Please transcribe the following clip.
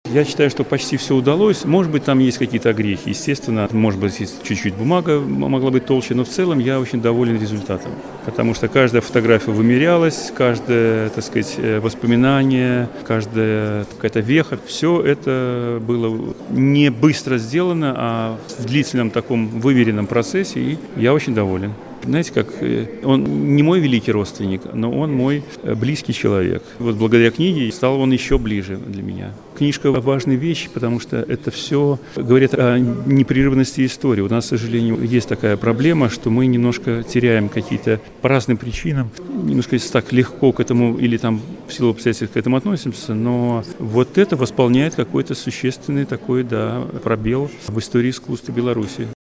Я считаю, что почти все удалось. Может быть, там есть какие-то огрехи. Естественно, может быть, есть чуть-чуть бумага могла быть толще, но в целом я очень доволен результатом. Потому что каждая фотография вымерялась, каждое, так сказать, воспоминание, каждая какая-то веха, все это было не быстро сделано, а в длительном таком выверенном процессе, и я очень доволен. Знаете, как он не мой великий родственник, но он мой близкий человек. Вот благодаря книге стал он еще ближе для меня. Книжка – важная вещь, потому что это все говорит о непрерывности истории. У нас, к сожалению, есть такая проблема, что мы немножко теряем какие-то по разным причинам, немножко так легко к этому или там в силу обстоятельств к этому относимся, но вот это восполняет какой-то существенный такой, да, пробел в истории искусства Беларуси.